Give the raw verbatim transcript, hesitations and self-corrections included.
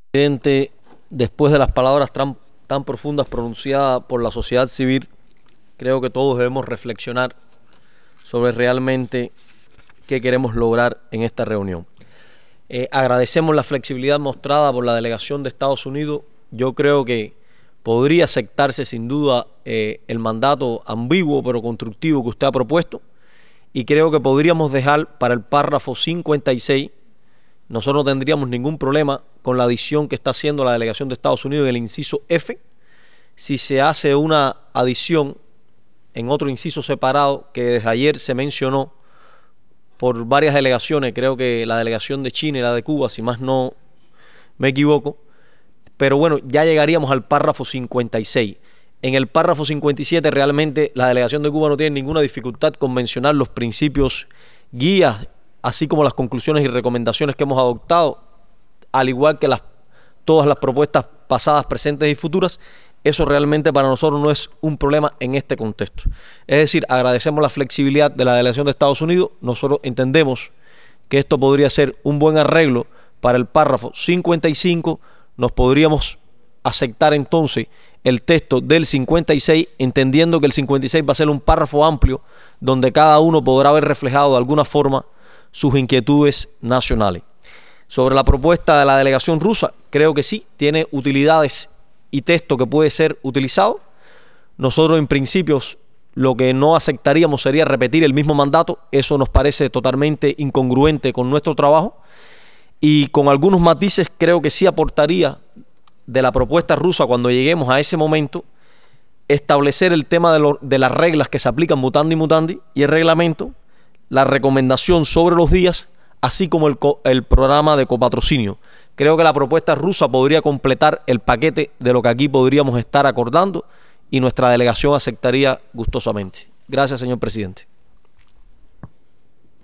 Presidente, después de las palabras tan, tan profundas pronunciadas por la sociedad civil, creo que todos debemos reflexionar sobre realmente qué queremos lograr en esta reunión. Eh, agradecemos la flexibilidad mostrada por la delegación de Estados Unidos. Yo creo que podría aceptarse sin duda eh, el mandato ambiguo pero constructivo que usted ha propuesto, y creo que podríamos dejar para el párrafo cincuenta y seis. Nosotros no tendríamos ningún problema con la adición que está haciendo la delegación de Estados Unidos en el inciso F. Si se hace una adición en otro inciso separado que desde ayer se mencionó por varias delegaciones, creo que la delegación de China y la de Cuba, si más no me equivoco, pero bueno, ya llegaríamos al párrafo cincuenta y seis. En el párrafo cincuenta y siete realmente la delegación de Cuba no tiene ninguna dificultad con mencionar los principios guías, así como las conclusiones y recomendaciones que hemos adoptado, al igual que las, todas las propuestas pasadas, presentes y futuras. Eso realmente para nosotros no es un problema en este contexto. Es decir, agradecemos la flexibilidad de la delegación de Estados Unidos. Nosotros entendemos que esto podría ser un buen arreglo para el párrafo cincuenta y cinco. Nos podríamos aceptar entonces el texto del cincuenta y seis, entendiendo que el cincuenta y seis va a ser un párrafo amplio donde cada uno podrá ver reflejado de alguna forma sus inquietudes nacionales. Sobre la propuesta de la delegación rusa, creo que sí, tiene utilidades y texto que puede ser utilizado. Nosotros en principio lo que no aceptaríamos sería repetir el mismo mandato. Eso nos parece totalmente incongruente con nuestro trabajo, y con algunos matices creo que sí aportaría de la propuesta rusa, cuando lleguemos a ese momento, establecer el tema de, lo, de las reglas que se aplican mutandi mutandi y el reglamento, la recomendación sobre los días, así como el, el programa de copatrocinio. Creo que la propuesta rusa podría completar el paquete de lo que aquí podríamos estar acordando, y nuestra delegación aceptaría gustosamente. Gracias, señor presidente.